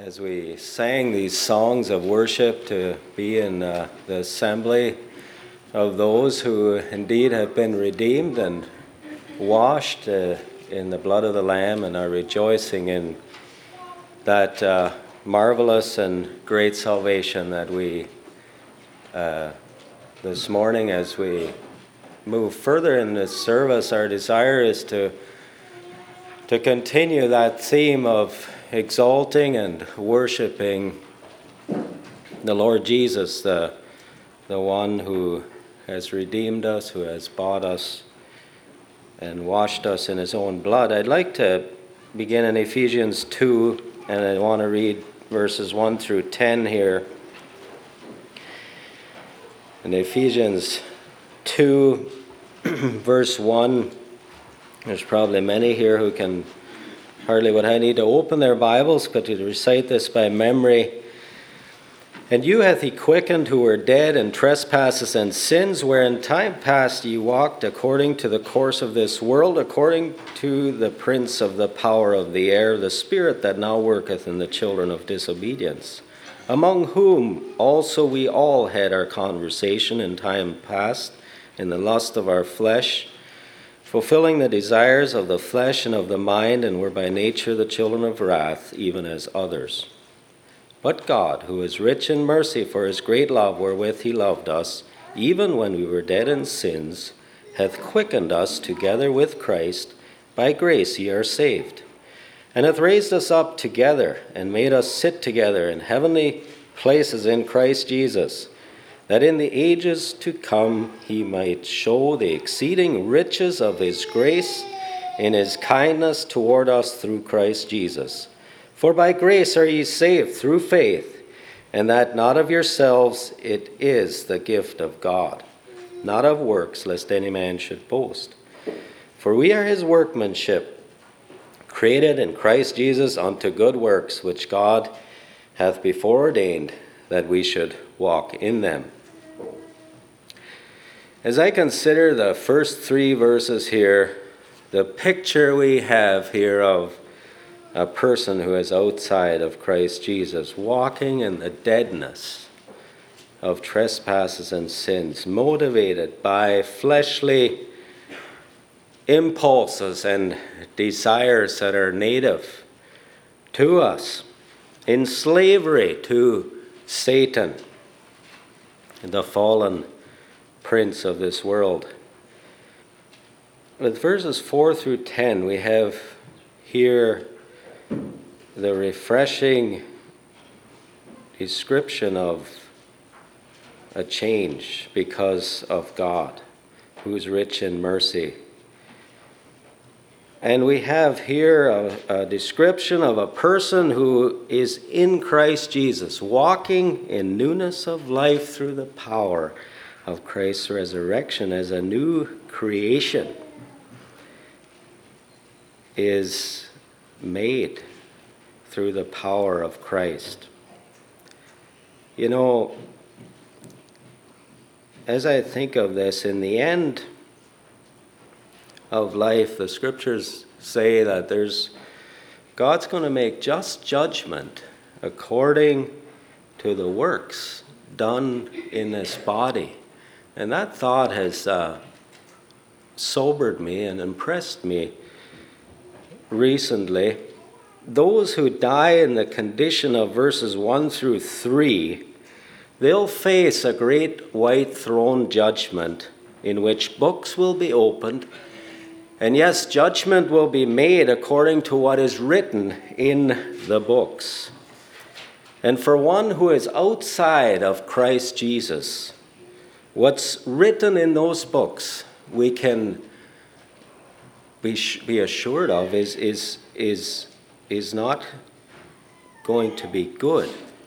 as we sang these songs of worship to be in the assembly of those who indeed have been redeemed and washed in the blood of the Lamb and are rejoicing in that marvelous and great salvation that we this morning, as we move further in this service, our desire is to continue that theme of exalting and worshiping the Lord Jesus, the one who has redeemed us, who has bought us and washed us in his own blood. I'd like to begin in Ephesians 2, and I want to read verses 1 through 10 here. In Ephesians 2, verse 1, there's probably many here who can hardly would I need to open their Bibles, but to recite this by memory. And you hath he quickened who were dead in trespasses and sins, where in time past ye walked according to the course of this world, according to the prince of the power of the air, the spirit that now worketh in the children of disobedience, among whom also we all had our conversation in time past, in the lust of our flesh, fulfilling the desires of the flesh and of the mind, and were by nature the children of wrath, even as others. But God, who is rich in mercy for his great love wherewith he loved us, even when we were dead in sins, hath quickened us together with Christ. By grace ye are saved, and hath raised us up together, and made us sit together in heavenly places in Christ Jesus, that in the ages to come he might show the exceeding riches of his grace in his kindness toward us through Christ Jesus. For by grace are ye saved through faith, and that not of yourselves, it is the gift of God, not of works, lest any man should boast. For we are his workmanship, created in Christ Jesus unto good works, which God hath before ordained that we should walk in them. As I consider the first three verses here, the picture we have here of a person who is outside of Christ Jesus, walking in the deadness of trespasses and sins, motivated by fleshly impulses and desires that are native to us, in slavery to Satan, the fallen prince of this world. With verses 4 through 10, we have here the refreshing description of a change because of God, who is rich in mercy. And we have here a description of a person who is in Christ Jesus, walking in newness of life through the power of Christ's resurrection as a new creation is made through the power of Christ. You know, as I think of this, in the end of life, the scriptures say that God's going to make just judgment according to the works done in this body. And that thought has sobered me and impressed me recently. Those who die in the condition of verses 1 through 3, they'll face a great white throne judgment in which books will be opened, and yes, judgment will be made according to what is written in the books. And for one who is outside of Christ Jesus, what's written in those books we can be assured of is not going to be good.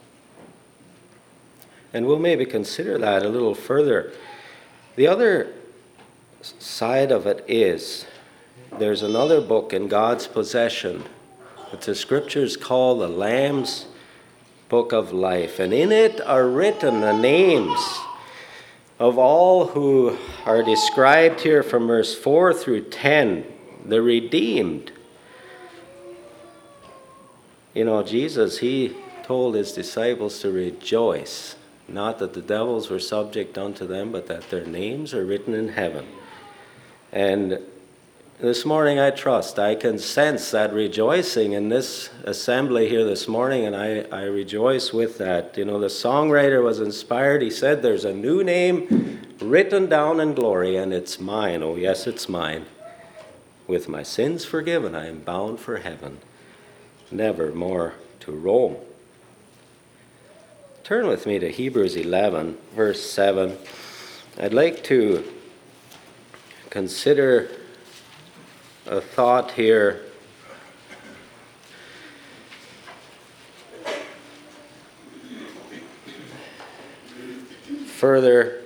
And we'll maybe consider that a little further. The other side of it is there's another book in God's possession that the scriptures call the Lamb's Book of Life. And in it are written the names of all who are described here from verse 4 through 10, the redeemed, Jesus, he told his disciples to rejoice, not that the devils were subject unto them, but that their names are written in heaven. And this morning I trust I can sense that rejoicing in this assembly here this morning, and I rejoice with that. The songwriter was inspired. He said, there's a new name written down in glory, and it's mine. Oh yes, it's mine. With my sins forgiven, I am bound for heaven, never more to roam. Turn with me to Hebrews 11, verse 7. I'd like to consider a thought here. Further,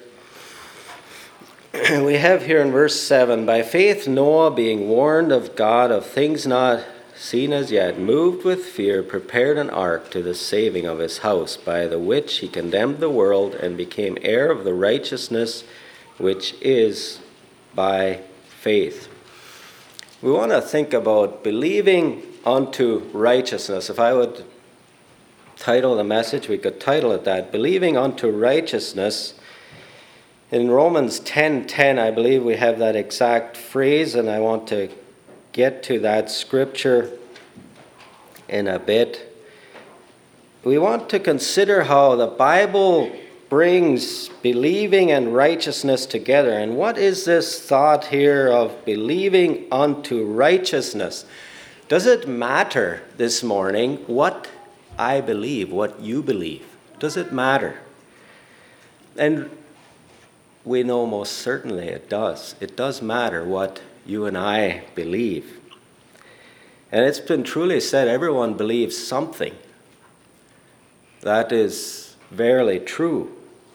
we have here in verse 7, by faith Noah, being warned of God of things not seen as yet, moved with fear, prepared an ark to the saving of his house, by the which he condemned the world and became heir of the righteousness which is by faith. We want to think about believing unto righteousness. If I would title the message, we could title it that, believing unto righteousness. In Romans 10:10, I believe we have that exact phrase, and I want to get to that scripture in a bit. We want to consider how the Bible brings believing and righteousness together. And what is this thought here of believing unto righteousness? Does it matter this morning what I believe, what you believe? Does it matter? And we know most certainly it does. It does matter what you and I believe. And it's been truly said, everyone believes something. That is verily true.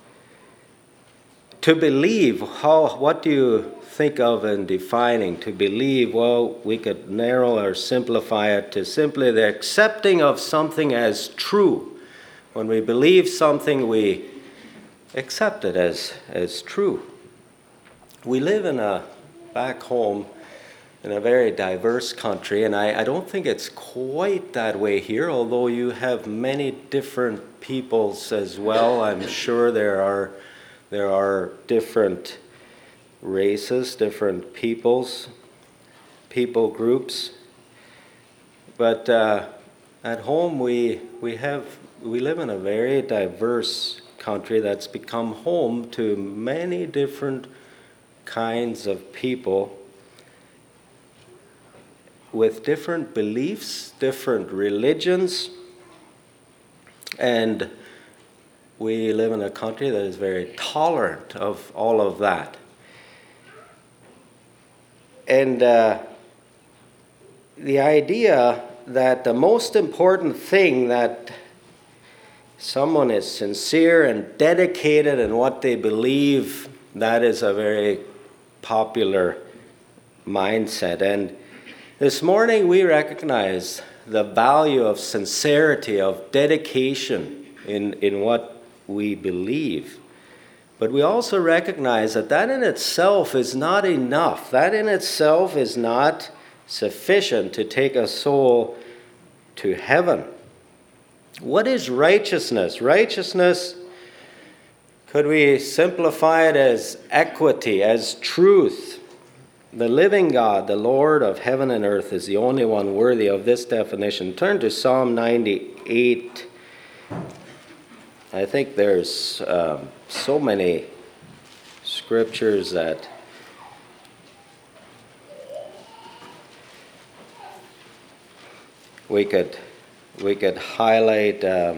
To believe, what do you think of in defining to believe? Well, we could narrow or simplify it to simply the accepting of something as true. When we believe something, we accept it as true. We live back home in a very diverse country, and I don't think it's quite that way here, although you have many different peoples as well. I'm sure there are different races, different peoples, people groups. But at home we live in a very diverse country that's become home to many different kinds of people with different beliefs, different religions, and we live in a country that is very tolerant of all of that. And the idea that the most important thing that someone is sincere and dedicated in what they believe, that is a very popular mindset. And this morning we recognize the value of sincerity, of dedication in what we believe. But we also recognize that in itself is not enough. That in itself is not sufficient to take a soul to heaven. What is righteousness? Righteousness, could we simplify it as equity, as truth? The living God, the Lord of heaven and earth, is the only one worthy of this definition. Turn to Psalm 98. I think there's so many scriptures that we could highlight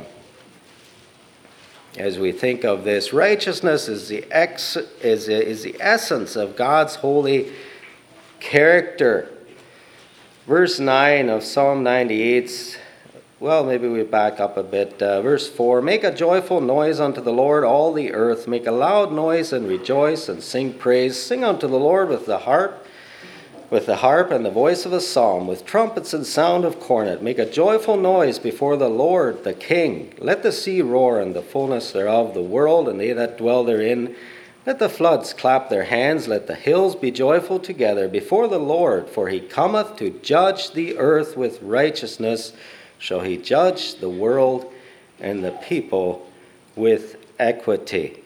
as we think of this. Righteousness is the essence of God's holy character. Verse 9 of Psalm 98, well, maybe we back up a bit. Verse 4, make a joyful noise unto the Lord, all the earth. Make a loud noise and rejoice and sing praise. Sing unto the Lord with the harp and the voice of a psalm, with trumpets and sound of cornet. Make a joyful noise before the Lord, the King. Let the sea roar and the fullness thereof, the world and they that dwell therein. Let the floods clap their hands, let the hills be joyful together before the Lord, for he cometh to judge the earth with righteousness, shall he judge the world and the people with equity.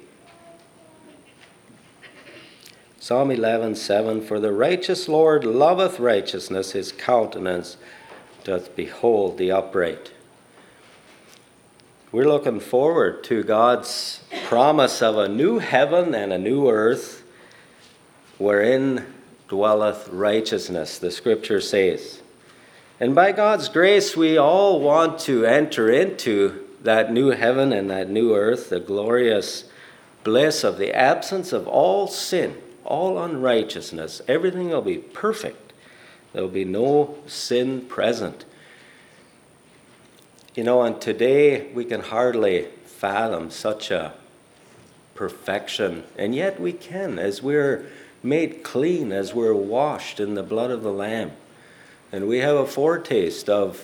Psalm 11:7, for the righteous Lord loveth righteousness, his countenance doth behold the upright. We're looking forward to God's promise of a new heaven and a new earth wherein dwelleth righteousness, the scripture says. And by God's grace, we all want to enter into that new heaven and that new earth, the glorious bliss of the absence of all sin, all unrighteousness. Everything will be perfect. There will be no sin present. And today we can hardly fathom such a perfection. And yet we can, as we're made clean, as we're washed in the blood of the Lamb. And we have a foretaste of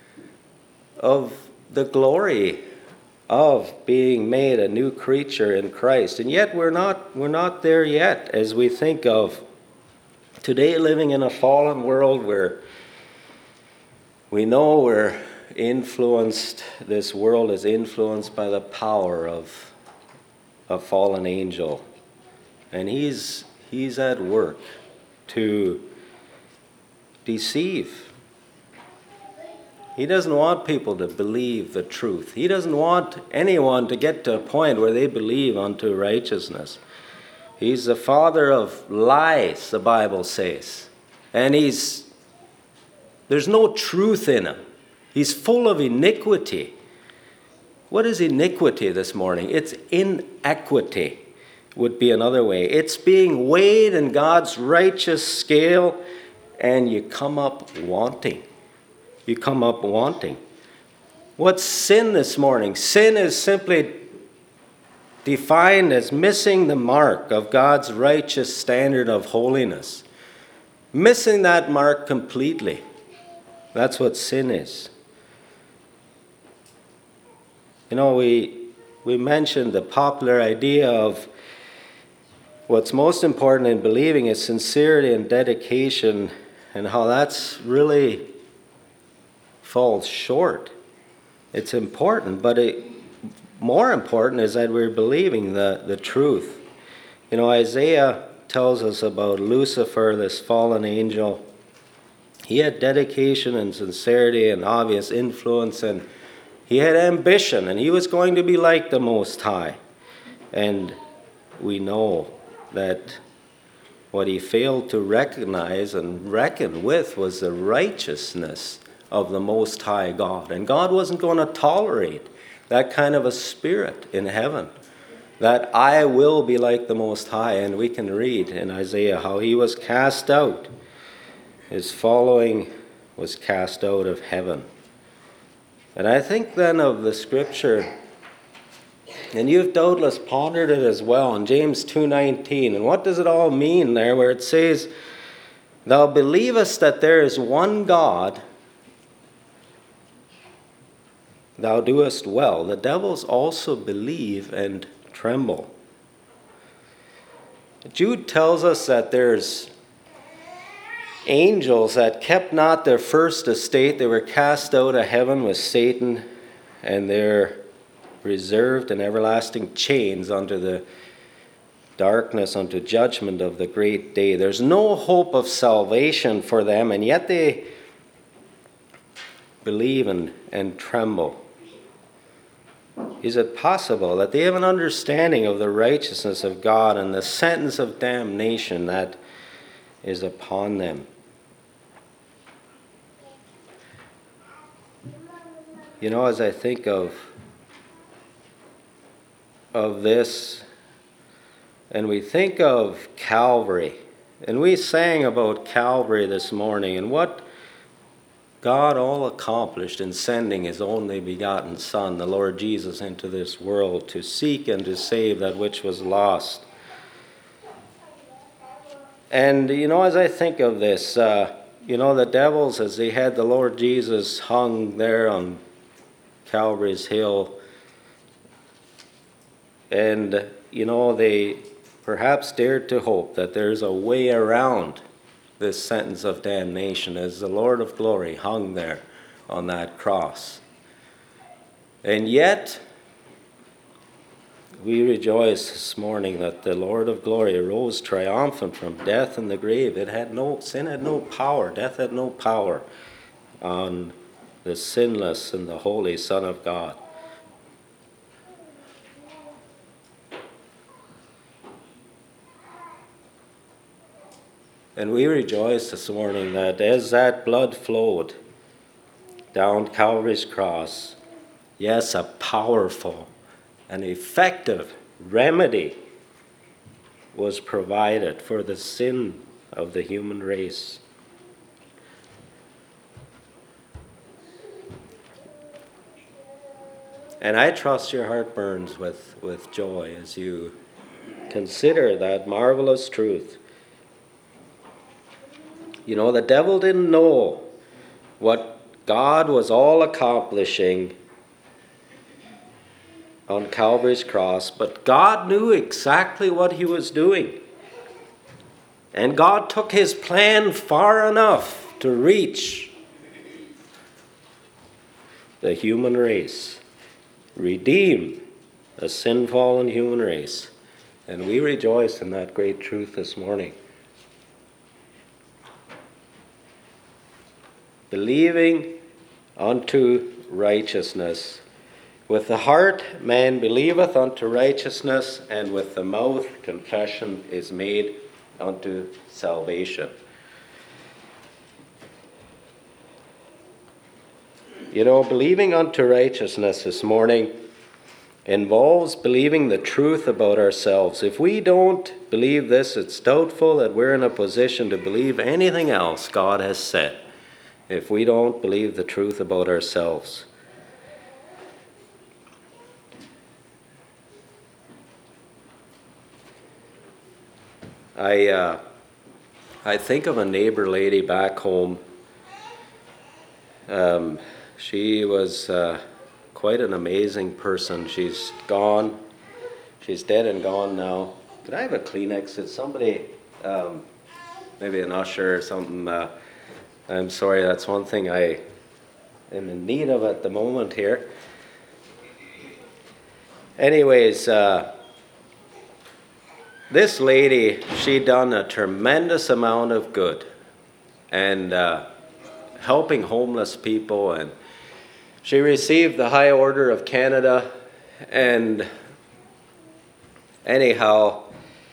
the glory of being made a new creature in Christ. And yet we're not there yet, as we think of today living in a fallen world where we know this world is influenced by the power of a fallen angel. And he's at work to deceive. He doesn't want people to believe the truth. He doesn't want anyone to get to a point where they believe unto righteousness. He's the father of lies, the Bible says. And there's no truth in him. He's full of iniquity. What is iniquity this morning? It's inequity, would be another way. It's being weighed in God's righteous scale, and you come up wanting. You come up wanting. What's sin this morning? Sin is simply defined as missing the mark of God's righteous standard of holiness. Missing that mark completely. That's what sin is. We mentioned the popular idea of what's most important in believing is sincerity and dedication, and how that's really falls short. It's important, but more important is that we're believing the truth. Isaiah tells us about Lucifer, this fallen angel. He had dedication and sincerity and obvious influence, and he had ambition, and he was going to be like the Most High. And we know that what he failed to recognize and reckon with was the righteousness of the Most High God. And God wasn't going to tolerate that kind of a spirit in heaven, that I will be like the Most High. And we can read in Isaiah how he was cast out. His following was cast out of heaven. And I think then of the scripture, and you've doubtless pondered it as well, in James 2:19. And what does it all mean there, where it says, thou believest that there is one God, thou doest well. The devils also believe and tremble. Jude tells us that there's angels that kept not their first estate. They were cast out of heaven with Satan, and they're reserved in everlasting chains unto the darkness, unto judgment of the great day. There's no hope of salvation for them, and yet they believe and tremble. Is it possible that they have an understanding of the righteousness of God and the sentence of damnation that is upon them? As I think of this, and we think of Calvary, and we sang about Calvary this morning, and what God all accomplished in sending his only begotten Son, the Lord Jesus, into this world to seek and to save that which was lost. And, as I think of this, the devils, as they had the Lord Jesus hung there on Calvary's hill, and, they perhaps dared to hope that there's a way around this sentence of damnation as the Lord of glory hung there on that cross. And yet, we rejoice this morning that the Lord of glory rose triumphant from death and the grave. Sin had no power, death had no power on the sinless and the holy Son of God. And we rejoice this morning that as that blood flowed down Calvary's cross, yes, a powerful and effective remedy was provided for the sin of the human race. And I trust your heart burns with joy as you consider that marvelous truth. You know, the devil didn't know what God was all accomplishing on Calvary's cross, but God knew exactly what he was doing. And God took his plan far enough to reach the human race, redeem a sin-fallen human race. And we rejoice in that great truth this morning. Believing unto righteousness. With the heart man believeth unto righteousness, and with the mouth confession is made unto salvation. You know, believing unto righteousness this morning involves believing the truth about ourselves. If we don't believe this, it's doubtful that we're in a position to believe anything else God has said. If we don't believe the truth about ourselves. I think of a neighbor lady back home. She was quite an amazing person. She's gone. She's dead and gone now. Could I have a Kleenex? Did somebody, maybe an usher or something? I'm sorry, that's one thing I am in need of at the moment here. Anyways, this lady, she done a tremendous amount of good and helping homeless people, and she received the High Order of Canada. And anyhow,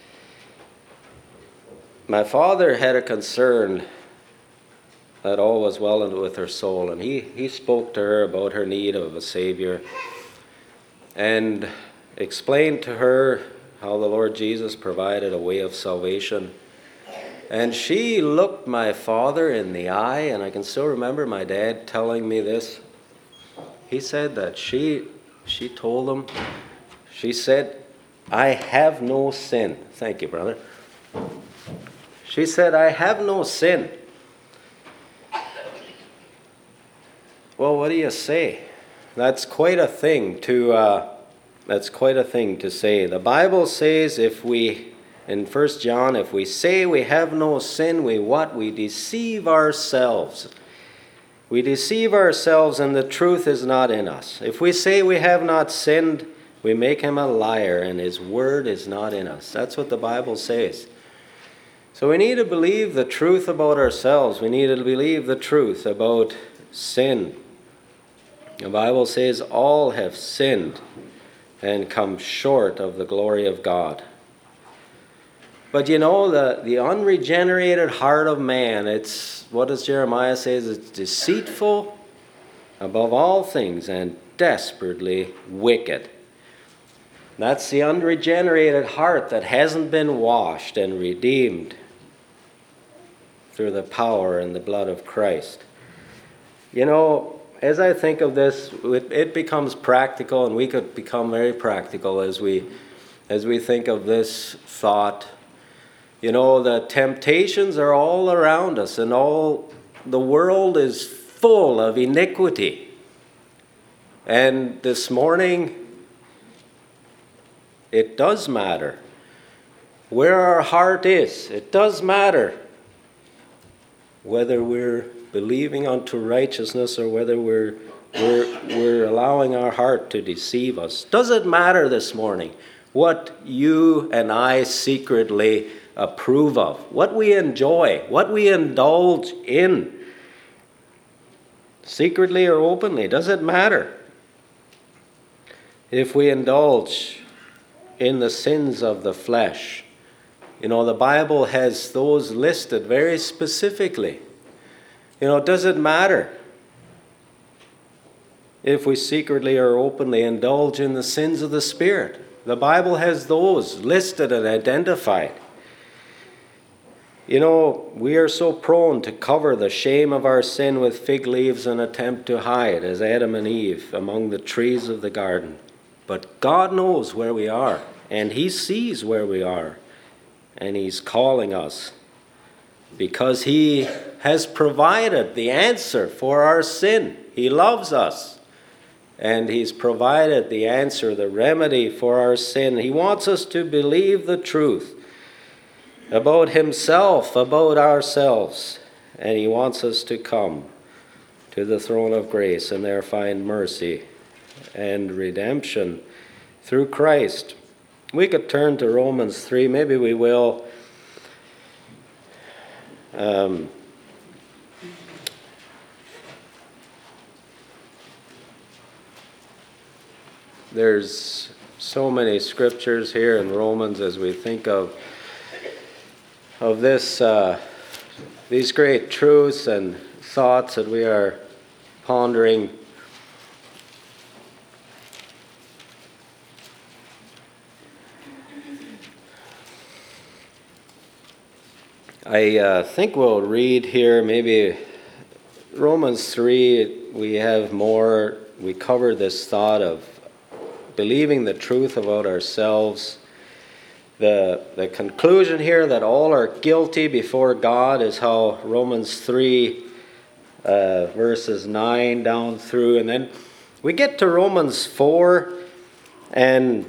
my father had a concern that all was well with her soul, and he spoke to her about her need of a Savior and explained to her how the Lord Jesus provided a way of salvation. And she looked my father in the eye, and I can still remember my dad telling me this. He said that she told him, she said, "I have no sin." Thank you, brother. She said, "I have no sin." Well, what do you say? That's quite a thing to say. The Bible says in 1 John, if we say we have no sin, we deceive ourselves. We deceive ourselves, and the truth is not in us. If we say we have not sinned, we make him a liar, and his word is not in us. That's what the Bible says. So we need to believe the truth about ourselves. We need to believe the truth about sin. The Bible says all have sinned and come short of the glory of God. But you know, the unregenerated heart of man, what does Jeremiah say? It's deceitful above all things and desperately wicked. That's the unregenerated heart that hasn't been washed and redeemed through the power and the blood of Christ. You know, as I think of this, it becomes practical, and we could become very practical as we think of this thought. You know, the temptations are all around us, and all the world is full of iniquity. And this morning, it does matter where our heart is. It does matter whether we're believing unto righteousness, or whether we're allowing our heart to deceive us. Does it matter this morning what you and I secretly approve of, what we enjoy, what we indulge in, secretly or openly? Does it matter? If we indulge in the sins of the flesh, the Bible has those listed very specifically. Does it matter if we secretly or openly indulge in the sins of the Spirit? The Bible has those listed and identified. We are so prone to cover the shame of our sin with fig leaves and attempt to hide, as Adam and Eve, among the trees of the garden. But God knows where we are, and He sees where we are, and He's calling us because He has provided the answer for our sin. He loves us, and He's provided the answer, the remedy for our sin. He wants us to believe the truth about Himself, about ourselves, and He wants us to come to the throne of grace and there find mercy and redemption through Christ. We could turn to Romans 3, maybe we will. There's so many scriptures here in Romans as we think of this, these great truths and thoughts that we are pondering. I think we'll read here maybe Romans 3. We have more. We cover this thought of believing the truth about ourselves. The conclusion here that all are guilty before God is how Romans 3 verses 9 down through. And then we get to Romans 4, and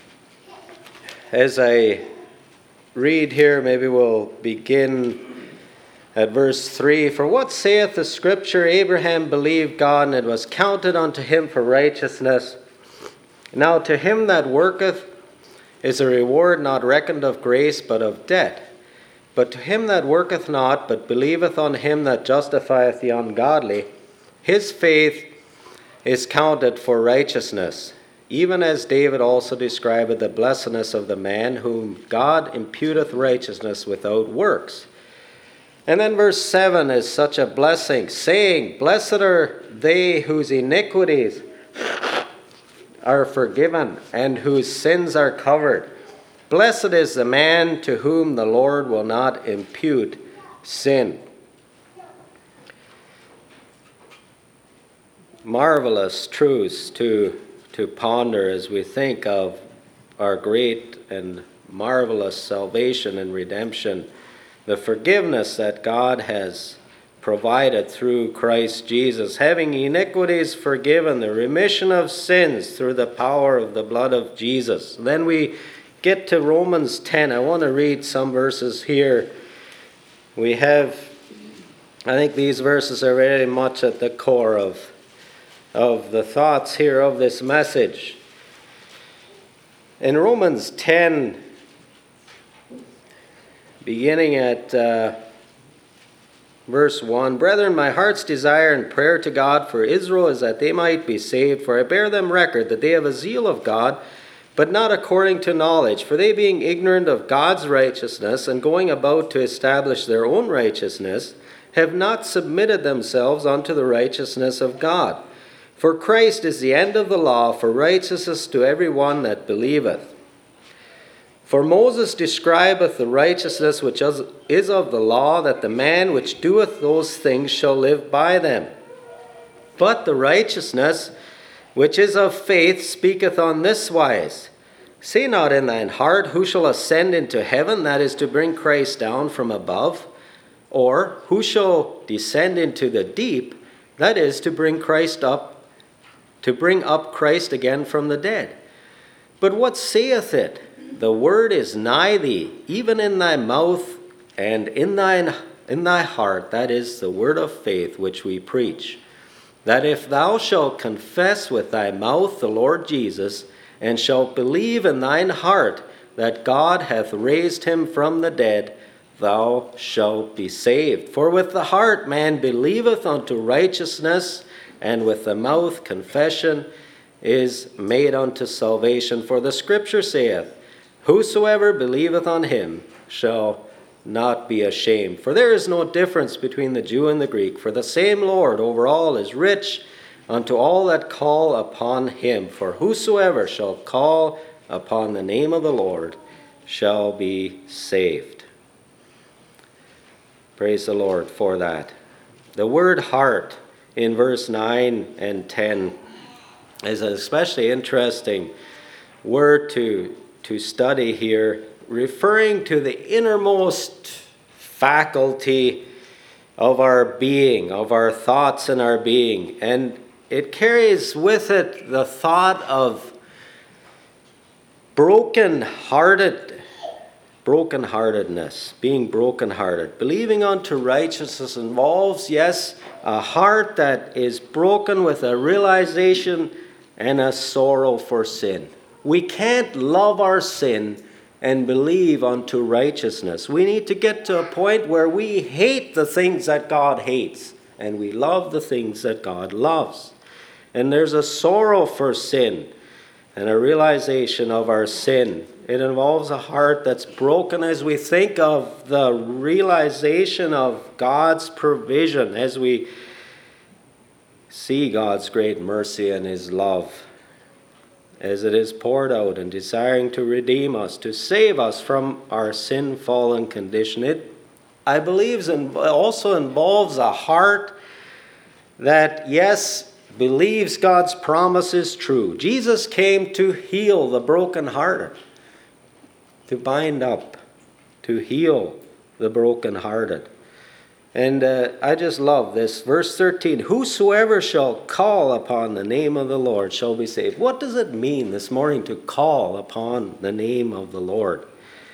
as I read here, maybe we'll begin at verse 3. For what saith the Scripture? Abraham believed God, and it was counted unto him for righteousness. Now to him that worketh is a reward not reckoned of grace, but of debt. But to him that worketh not, but believeth on him that justifieth the ungodly, his faith is counted for righteousness. Even as David also described the blessedness of the man whom God imputeth righteousness without works. And then verse 7 is such a blessing, saying, Blessed are they whose iniquities are forgiven and whose sins are covered. Blessed is the man to whom the Lord will not impute sin. Marvelous truths to ponder as we think of our great and marvelous salvation and redemption, the forgiveness that God has provided through Christ Jesus, having iniquities forgiven, the remission of sins through the power of the blood of Jesus. Then we get to Romans 10. I want to read some verses here. I think these verses are very much at the core of the thoughts here of this message. In Romans 10, beginning at verse 1, Brethren, my heart's desire and prayer to God for Israel is that they might be saved, for I bear them record that they have a zeal of God, but not according to knowledge. For they being ignorant of God's righteousness, and going about to establish their own righteousness, have not submitted themselves unto the righteousness of God. For Christ is the end of the law for righteousness to every one that believeth. For Moses describeth the righteousness which is of the law, that the man which doeth those things shall live by them. But the righteousness which is of faith speaketh on this wise, Say not in thine heart, Who shall ascend into heaven, that is to bring Christ down from above? Or, who shall descend into the deep, that is to bring up Christ again from the dead? But what saith it? The word is nigh thee, even in thy mouth and in thine in thy heart, that is the word of faith which we preach, that if thou shalt confess with thy mouth the Lord Jesus, and shalt believe in thine heart that God hath raised him from the dead, thou shalt be saved. For with the heart man believeth unto righteousness, and with the mouth confession is made unto salvation. For the Scripture saith, whosoever believeth on him shall not be ashamed. For there is no difference between the Jew and the Greek, for the same Lord over all is rich unto all that call upon him. For whosoever shall call upon the name of the Lord shall be saved. Praise the Lord for that. The word heart in verse 9 and 10 is an especially interesting word to study here, referring to the innermost faculty of our being, of our thoughts and our being. And it carries with it the thought of brokenheartedness, being brokenhearted. Believing unto righteousness involves, yes, a heart that is broken with a realization and a sorrow for sin. We can't love our sin and believe unto righteousness. We need to get to a point where we hate the things that God hates, and we love the things that God loves. And there's a sorrow for sin and a realization of our sin. It involves a heart that's broken as we think of the realization of God's provision, as we see God's great mercy and his love, as it is poured out and desiring to redeem us, to save us from our sin-fallen condition. It, I believe, also involves a heart that, yes, believes God's promise is true. Jesus came to heal the brokenhearted, to bind up, to heal the brokenhearted. And I just love this. Verse 13, whosoever shall call upon the name of the Lord shall be saved. What does it mean this morning to call upon the name of the Lord?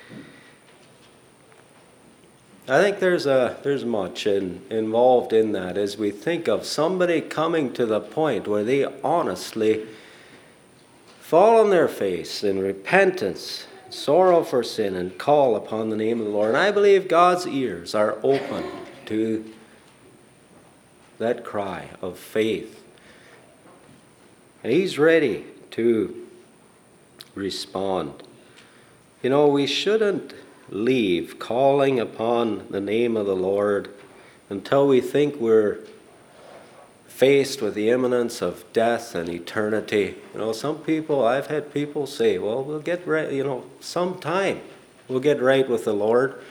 I think there's much involved in that as we think of somebody coming to the point where they honestly fall on their face in repentance, sorrow for sin, and call upon the name of the Lord. And I believe God's ears are open to that cry of faith. And he's ready to respond. You know, we shouldn't leave calling upon the name of the Lord until we think we're faced with the imminence of death and eternity. You know, I've had people say, well, we'll get right, sometime we'll get right with the Lord.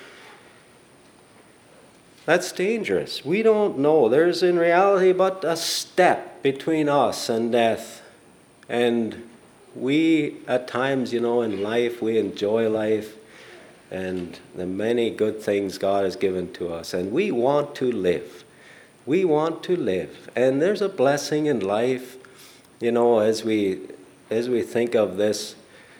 That's dangerous. We don't know. There's in reality but a step between us and death. And we, at times, in life, we enjoy life and the many good things God has given to us. And we want to live. We want to live. And there's a blessing in life, as we think of this.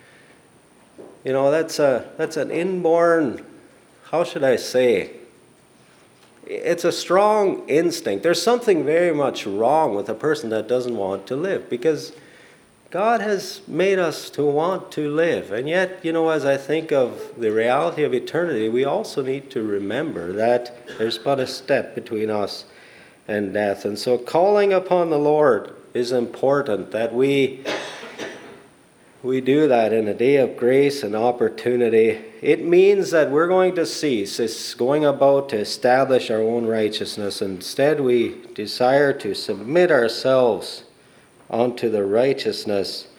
That's an inborn, how should I say? It's a strong instinct. There's something very much wrong with a person that doesn't want to live, because God has made us to want to live. And yet, as I think of the reality of eternity, we also need to remember that there's but a step between us and death. And so calling upon the Lord is important, that we do that in a day of grace and opportunity. It means that we're going to cease going about to establish our own righteousness. Instead, we desire to submit ourselves unto the righteousness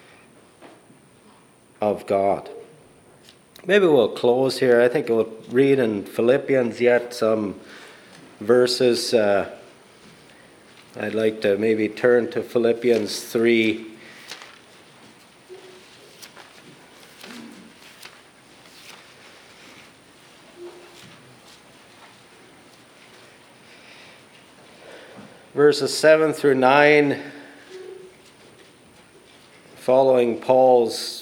of God. Maybe we'll close here. I think we'll read in Philippians yet some verses. I'd like to maybe turn to Philippians 3. Verses 7 through 9, following Paul's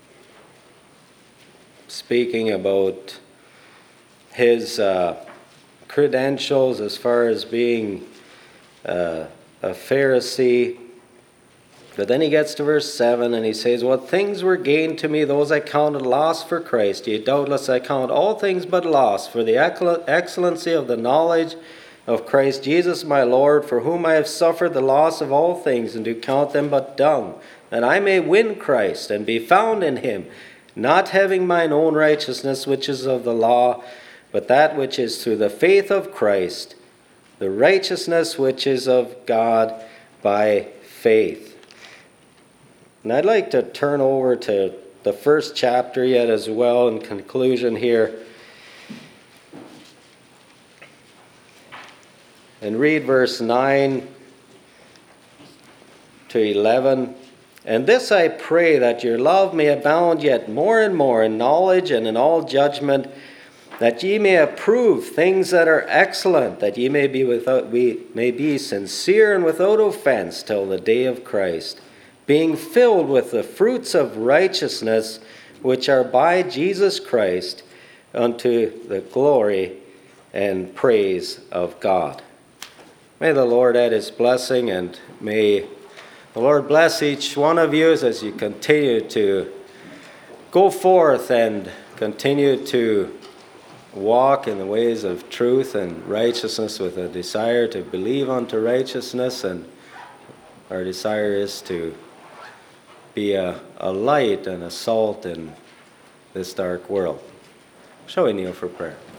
speaking about his credentials as far as being a Pharisee. But then he gets to verse 7 and he says, "What things were gained to me, those I counted loss for Christ. Yea, doubtless I count all things but loss for the excellency of the knowledge of Christ Jesus my Lord, for whom I have suffered the loss of all things, and do count them but dung, that I may win Christ, and be found in him, not having mine own righteousness which is of the law, but that which is through the faith of Christ, the righteousness which is of God by faith." And I'd like to turn over to the first chapter yet as well in conclusion here, and read verse 9 to 11. "And this I pray, that your love may abound yet more and more in knowledge and in all judgment, that ye may approve things that are excellent, that ye may be sincere and without offense till the day of Christ, being filled with the fruits of righteousness, which are by Jesus Christ, unto the glory and praise of God." May the Lord add his blessing, and may the Lord bless each one of you as you continue to go forth and continue to walk in the ways of truth and righteousness with a desire to believe unto righteousness. And our desire is to be a light and a salt in this dark world. Shall we kneel for prayer?